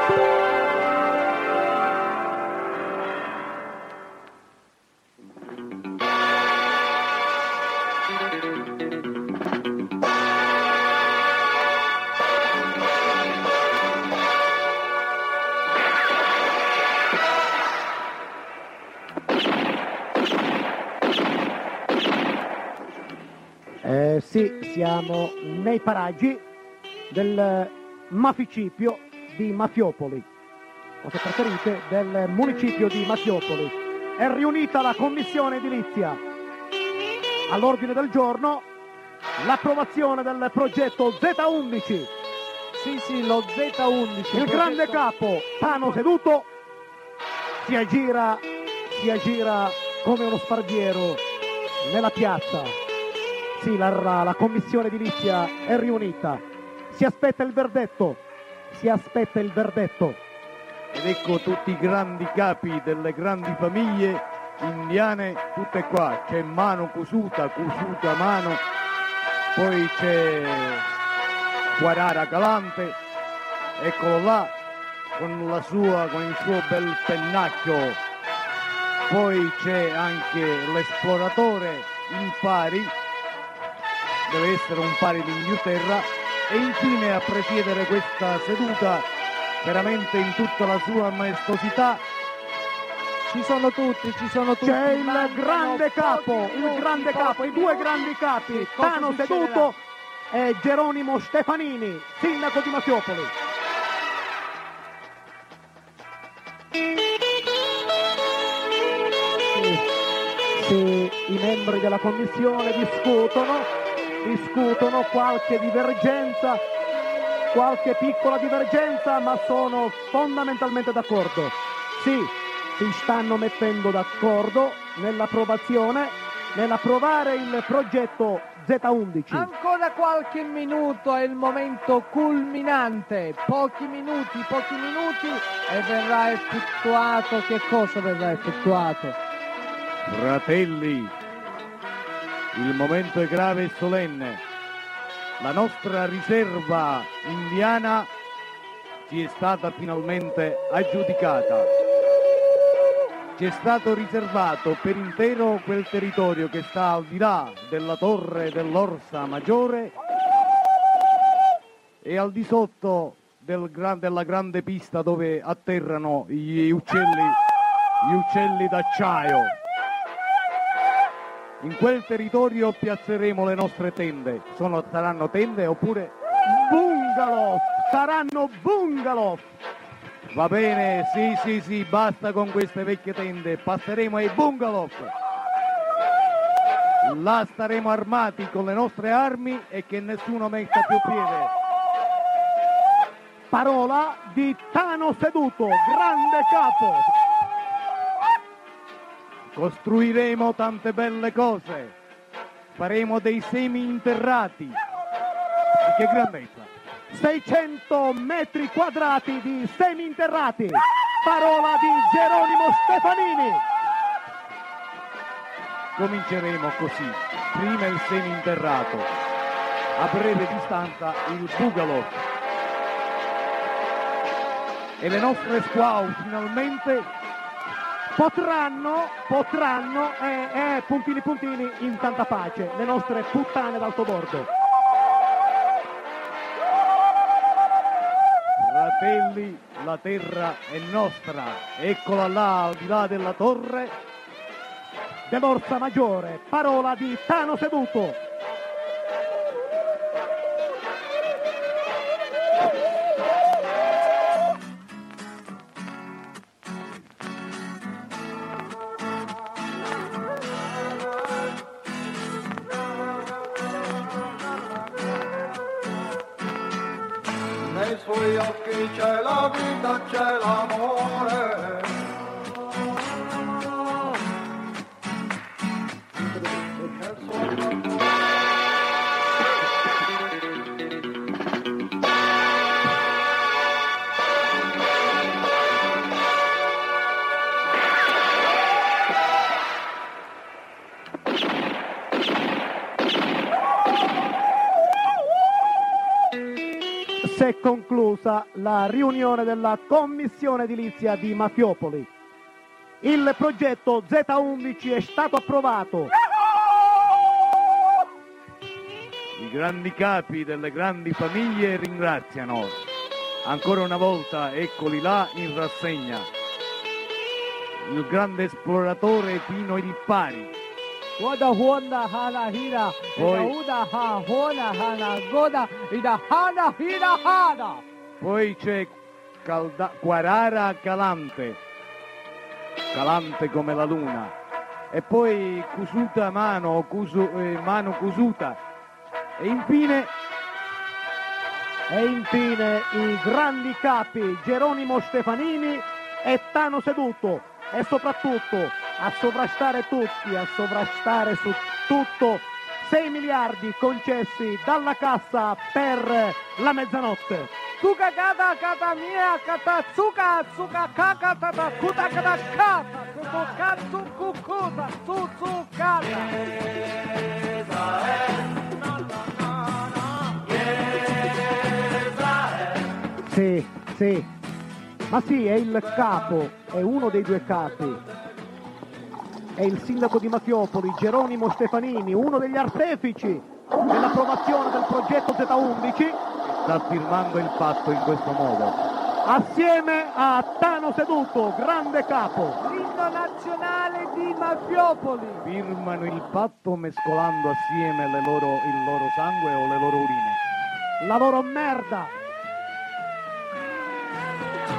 Sì, siamo nei paraggi del maficipio di Mafiopoli, o se preferite del municipio di Mafiopoli. È riunita la commissione edilizia. All'ordine del giorno l'approvazione del progetto Z11. Sì, lo Z11. Il grande capo, Tano seduto, si aggira come uno sparviero nella piazza. Sì, la commissione edilizia è riunita. Si aspetta il verdetto. Ed ecco tutti i grandi capi delle grandi famiglie indiane, tutte qua. C'è mano cusuta mano, poi c'è Guarara Galante, eccolo là, con il suo bel pennacchio. Poi c'è anche l'esploratore in pari, deve essere un pari d'Inghilterra, e infine a presiedere questa seduta veramente in tutta la sua maestosità ci sono tutti. C'è il grande capo, i due grandi capi, Tano seduto e Geronimo Stefanini, sindaco di Mafiopoli. Sì, i membri della commissione discutono qualche piccola divergenza, ma sono fondamentalmente d'accordo. Sì, si stanno mettendo d'accordo nell'approvare il progetto Z11. Ancora qualche minuto è il momento culminante, pochi minuti e verrà effettuato. Che cosa verrà effettuato? Fratelli, il momento è grave e solenne. La nostra riserva indiana ci è stata finalmente aggiudicata. Ci è stato riservato per intero quel territorio che sta al di là della torre dell'Orsa Maggiore e al di sotto della grande pista dove atterrano gli uccelli d'acciaio. In quel territorio piazzeremo le nostre tende. Saranno tende oppure bungalow? Saranno bungalow. Va bene, sì, basta con queste vecchie tende. Passeremo ai bungalow. Là staremo armati con le nostre armi e che nessuno metta più piede. Parola di Tano seduto, grande capo. Costruiremo tante belle cose, faremo dei semi interrati. Di che grandezza? 600 metri quadrati di semi interrati. Parola di Geronimo Stefanini. Cominceremo così, prima il semi interrato, a breve distanza il bungalow. E le nostre squaw finalmente potranno, puntini, in tanta pace, le nostre puttane d'altobordo. Fratelli, la terra è nostra, eccola là, al di là della torre dell'Orsa Maggiore, parola di Tano seduto. Nei suoi occhi c'è la vita, c'è l'amore. conclusa la riunione della Commissione Edilizia di Mafiopoli. Il progetto Z11 è stato approvato. I grandi capi delle grandi famiglie ringraziano. Ancora una volta, eccoli là in rassegna. Il grande esploratore Pino il Pari. Goda Honda Hana Hira, Poi- Uda Ha Hona Hana Goda, Ida Hana Hira Hana. Poi c'è Quarara Calante. Calante come la luna. E poi Cusuta Mano, Mano Cusuta. E infine i grandi capi Geronimo Stefanini e Tano Seduto, e soprattutto a sovrastare tutti, a sovrastare su tutto 6 miliardi concessi dalla cassa per la mezzanotte. Suka Kata Kata Mia Kata Suka Suka Kaka Tata Kuta Kata Kata Suku Katsu Kukuta Susu Kata. Sì, ma sì, è il capo, è uno dei due capi. È il sindaco di Mafiopoli, Geronimo Stefanini, uno degli artefici dell'approvazione del progetto Z11, sta firmando il patto in questo modo. assieme a Tano Seduto, grande capo. L'inno nazionale di Mafiopoli. Firmano il patto mescolando assieme il loro sangue o le loro urine. La loro merda